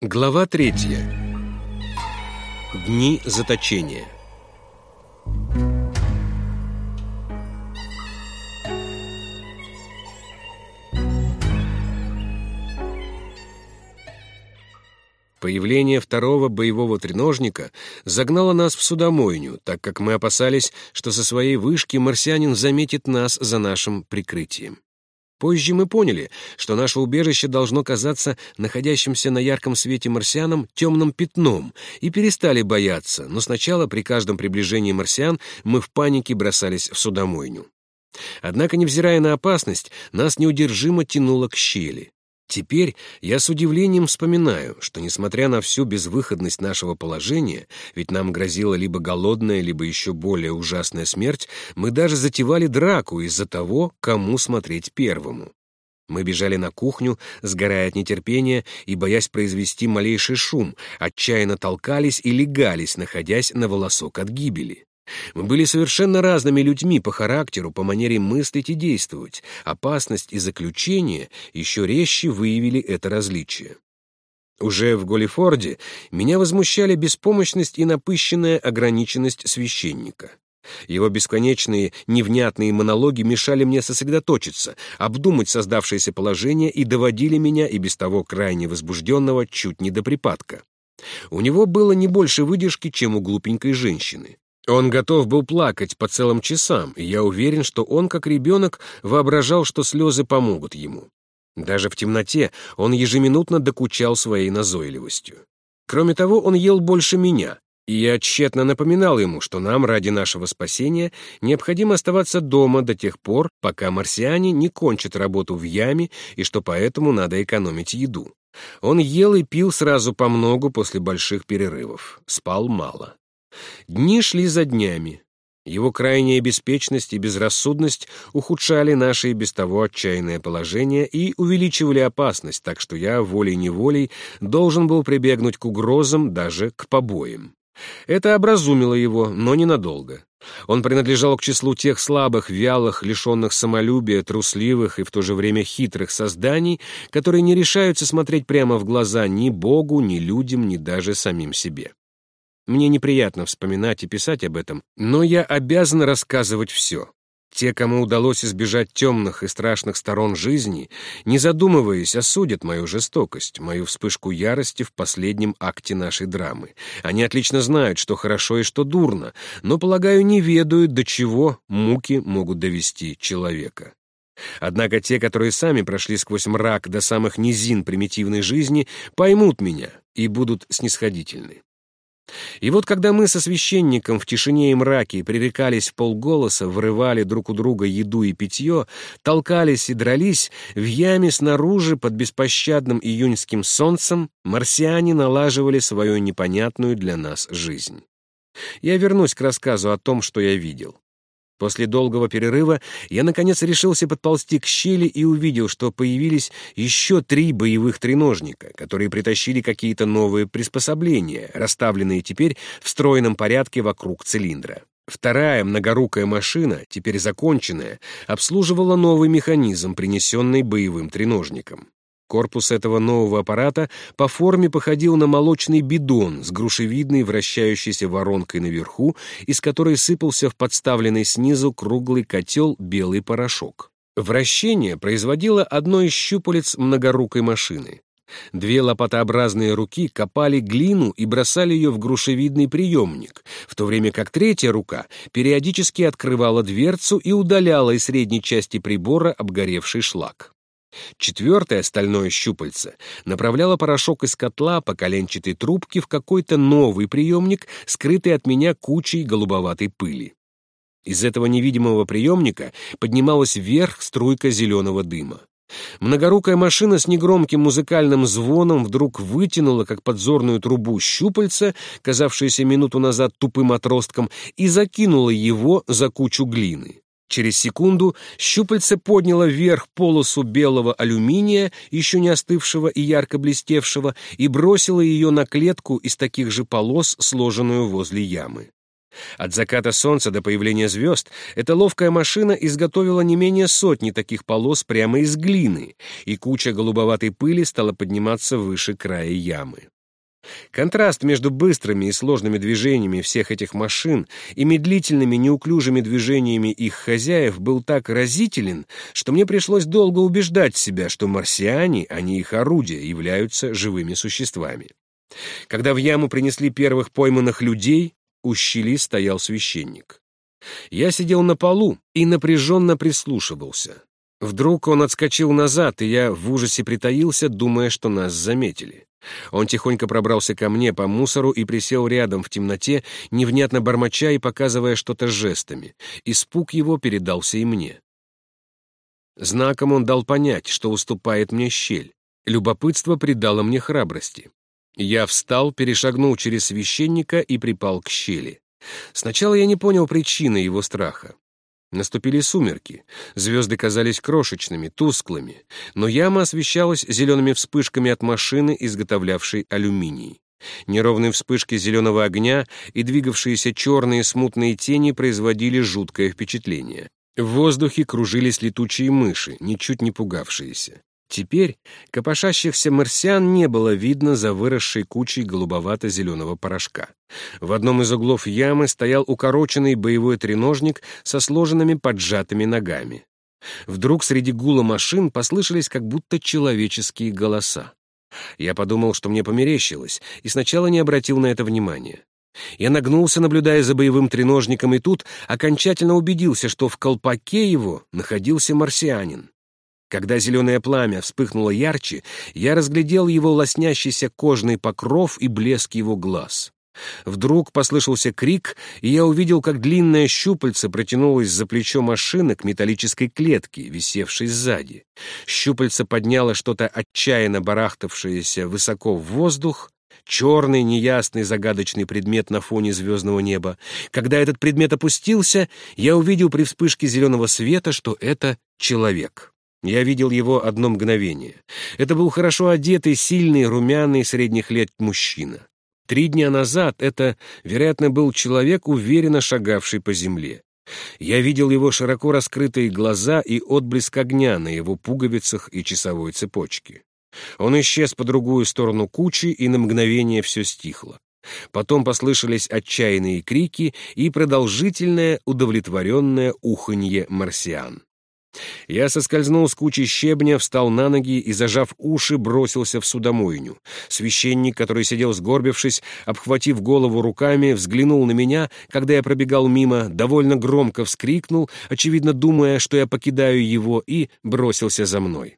Глава 3. Дни заточения. Появление второго боевого треножника загнало нас в судомойню, так как мы опасались, что со своей вышки марсианин заметит нас за нашим прикрытием. Позже мы поняли, что наше убежище должно казаться находящимся на ярком свете марсианам темным пятном, и перестали бояться, но сначала при каждом приближении марсиан мы в панике бросались в судомойню. Однако, невзирая на опасность, нас неудержимо тянуло к щели. Теперь я с удивлением вспоминаю, что, несмотря на всю безвыходность нашего положения, ведь нам грозила либо голодная, либо еще более ужасная смерть, мы даже затевали драку из-за того, кому смотреть первому. Мы бежали на кухню, сгорая от нетерпения и боясь произвести малейший шум, отчаянно толкались и легались, находясь на волосок от гибели. Мы были совершенно разными людьми по характеру, по манере мыслить и действовать. Опасность и заключение еще резче выявили это различие. Уже в Голлифорде меня возмущали беспомощность и напыщенная ограниченность священника. Его бесконечные невнятные монологи мешали мне сосредоточиться, обдумать создавшееся положение и доводили меня, и без того крайне возбужденного, чуть не до припадка. У него было не больше выдержки, чем у глупенькой женщины. Он готов был плакать по целым часам, и я уверен, что он, как ребенок, воображал, что слезы помогут ему. Даже в темноте он ежеминутно докучал своей назойливостью. Кроме того, он ел больше меня, и я тщетно напоминал ему, что нам ради нашего спасения необходимо оставаться дома до тех пор, пока марсиане не кончат работу в яме, и что поэтому надо экономить еду. Он ел и пил сразу помногу после больших перерывов, спал мало. Дни шли за днями. Его крайняя беспечность и безрассудность ухудшали наше и без того отчаянное положение и увеличивали опасность, так что я волей-неволей должен был прибегнуть к угрозам, даже к побоям. Это образумило его, но ненадолго. Он принадлежал к числу тех слабых, вялых, лишенных самолюбия, трусливых и в то же время хитрых созданий, которые не решаются смотреть прямо в глаза ни Богу, ни людям, ни даже самим себе. Мне неприятно вспоминать и писать об этом, но я обязан рассказывать все. Те, кому удалось избежать темных и страшных сторон жизни, не задумываясь, осудят мою жестокость, мою вспышку ярости в последнем акте нашей драмы. Они отлично знают, что хорошо и что дурно, но, полагаю, не ведают, до чего муки могут довести человека. Однако те, которые сами прошли сквозь мрак до самых низин примитивной жизни, поймут меня и будут снисходительны. И вот когда мы со священником в тишине и мраке пререкались вполголоса, вырывали друг у друга еду и питье, толкались и дрались, в яме снаружи под беспощадным июньским солнцем марсиане налаживали свою непонятную для нас жизнь. Я вернусь к рассказу о том, что я видел. После долгого перерыва я, наконец, решился подползти к щели и увидел, что появились еще 3 боевых треножника, которые притащили какие-то новые приспособления, расставленные теперь в стройном порядке вокруг цилиндра. Вторая многорукая машина, теперь законченная, обслуживала новый механизм, принесенный боевым треножником. Корпус этого нового аппарата по форме походил на молочный бидон с грушевидной вращающейся воронкой наверху, из которой сыпался в подставленный снизу круглый котел белый порошок. Вращение производило одно из щупалец многорукой машины. 2 лопатообразные руки копали глину и бросали ее в грушевидный приемник, в то время как 3-я рука периодически открывала дверцу и удаляла из средней части прибора обгоревший шлак. 4-е стальное щупальце направляло порошок из котла по коленчатой трубке в какой-то новый приемник, скрытый от меня кучей голубоватой пыли. Из этого невидимого приемника поднималась вверх струйка зеленого дыма. Многорукая машина с негромким музыкальным звоном вдруг вытянула, как подзорную трубу, щупальце, казавшееся минуту назад тупым отростком, и закинула его за кучу глины. Через секунду щупальце подняло вверх полосу белого алюминия, еще не остывшего и ярко блестевшего, и бросило ее на клетку из таких же полос, сложенную возле ямы. От заката солнца до появления звезд эта ловкая машина изготовила не менее сотни таких полос прямо из глины, и куча голубоватой пыли стала подниматься выше края ямы. Контраст между быстрыми и сложными движениями всех этих машин и медлительными, неуклюжими движениями их хозяев был так разителен, что мне пришлось долго убеждать себя, что марсиане, а не их орудия, являются живыми существами. Когда в яму принесли первых пойманных людей, у щели стоял священник. Я сидел на полу и напряженно прислушивался. Вдруг он отскочил назад, и я в ужасе притаился, думая, что нас заметили. Он тихонько пробрался ко мне по мусору и присел рядом в темноте, невнятно бормоча и показывая что-то жестами. Испуг его передался и мне. Знаком он дал понять, что уступает мне щель. Любопытство придало мне храбрости. Я встал, перешагнул через священника и припал к щели. Сначала я не понял причины его страха. Наступили сумерки, звезды казались крошечными, тусклыми, но яма освещалась зелеными вспышками от машины, изготовлявшей алюминий. Неровные вспышки зеленого огня и двигавшиеся черные смутные тени производили жуткое впечатление. В воздухе кружились летучие мыши, ничуть не пугавшиеся. Теперь копошащихся марсиан не было видно за выросшей кучей голубовато-зеленого порошка. В одном из углов ямы стоял укороченный боевой треножник со сложенными поджатыми ногами. Вдруг среди гула машин послышались как будто человеческие голоса. Я подумал, что мне померещилось, и сначала не обратил на это внимания. Я нагнулся, наблюдая за боевым треножником, и тут окончательно убедился, что в колпаке его находился марсианин. Когда зеленое пламя вспыхнуло ярче, я разглядел его лоснящийся кожный покров и блеск его глаз. Вдруг послышался крик, и я увидел, как длинное щупальце протянулось за плечо машины к металлической клетке, висевшей сзади. Щупальце подняло что-то отчаянно барахтавшееся высоко в воздух, черный, неясный, загадочный предмет на фоне звездного неба. Когда этот предмет опустился, я увидел при вспышке зеленого света, что это человек. Я видел его одно мгновение. Это был хорошо одетый, сильный, румяный, средних лет мужчина. 3 дня назад это, вероятно, был человек, уверенно шагавший по земле. Я видел его широко раскрытые глаза и отблеск огня на его пуговицах и часовой цепочке. Он исчез по другую сторону кучи, и на мгновение все стихло. Потом послышались отчаянные крики и продолжительное, удовлетворенное уханье марсиан. Я соскользнул с кучи щебня, встал на ноги и, зажав уши, бросился в судомойню. Священник, который сидел сгорбившись, обхватив голову руками, взглянул на меня, когда я пробегал мимо, довольно громко вскрикнул, очевидно думая, что я покидаю его, и бросился за мной.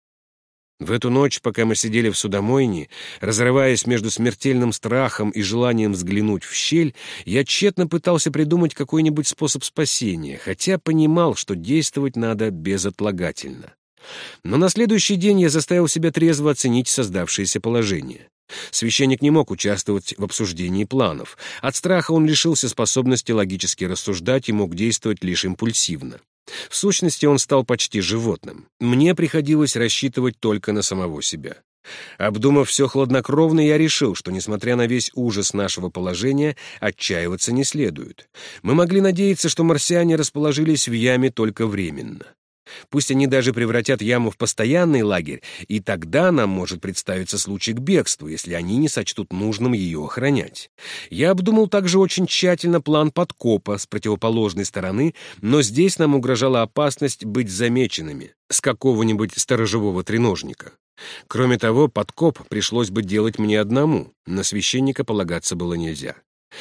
В эту ночь, пока мы сидели в судомойне, разрываясь между смертельным страхом и желанием взглянуть в щель, я тщетно пытался придумать какой-нибудь способ спасения, хотя понимал, что действовать надо безотлагательно. Но на следующий день я заставил себя трезво оценить создавшееся положение. Священник не мог участвовать в обсуждении планов. От страха он лишился способности логически рассуждать и мог действовать лишь импульсивно. В сущности, он стал почти животным. Мне приходилось рассчитывать только на самого себя. Обдумав все хладнокровно, я решил, что, несмотря на весь ужас нашего положения, отчаиваться не следует. Мы могли надеяться, что марсиане расположились в яме только временно. Пусть они даже превратят яму в постоянный лагерь, и тогда нам может представиться случай к бегству, если они не сочтут нужным ее охранять. Я обдумал также очень тщательно план подкопа с противоположной стороны, но здесь нам угрожала опасность быть замеченными с какого-нибудь сторожевого треножника. Кроме того, подкоп пришлось бы делать мне одному, на священника полагаться было нельзя.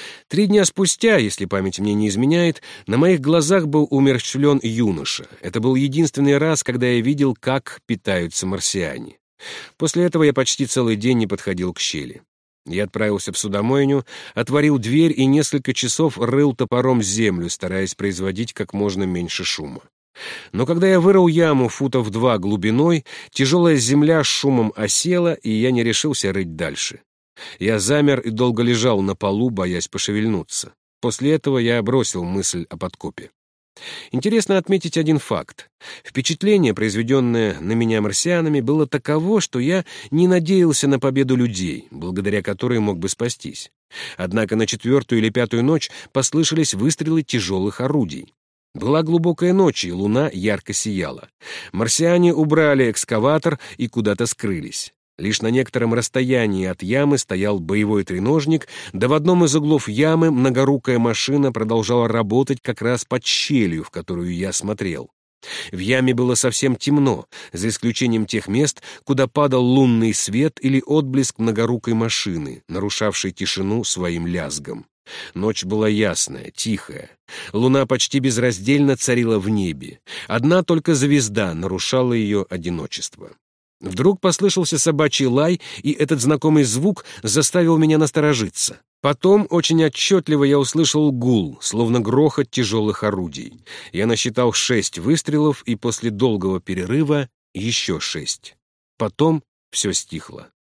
3 дня спустя, если память мне не изменяет, на моих глазах был умерщвлен юноша. Это был единственный раз, когда я видел, как питаются марсиане. После этого я почти целый день не подходил к щели. Я отправился в судомойню, отворил дверь и несколько часов рыл топором землю, стараясь производить как можно меньше шума. Но когда я вырыл яму 2 фута глубиной, тяжелая земля с шумом осела, и я не решился рыть дальше. Я замер и долго лежал на полу, боясь пошевельнуться. После этого я бросил мысль о подкопе. Интересно отметить один факт. Впечатление, произведенное на меня марсианами, было таково, что я не надеялся на победу людей, благодаря которой мог бы спастись. Однако на 4-ю или 5-ю ночь послышались выстрелы тяжелых орудий. Была глубокая ночь, и луна ярко сияла. Марсиане убрали экскаватор и куда-то скрылись. Лишь на некотором расстоянии от ямы стоял боевой треножник, да в одном из углов ямы многорукая машина продолжала работать как раз под щелью, в которую я смотрел. В яме было совсем темно, за исключением тех мест, куда падал лунный свет или отблеск многорукой машины, нарушавшей тишину своим лязгом. Ночь была ясная, тихая. Луна почти безраздельно царила в небе. Одна только звезда нарушала ее одиночество. Вдруг послышался собачий лай, и этот знакомый звук заставил меня насторожиться. Потом очень отчетливо я услышал гул, словно грохот тяжелых орудий. Я насчитал 6 выстрелов, и после долгого перерыва еще 6. Потом все стихло.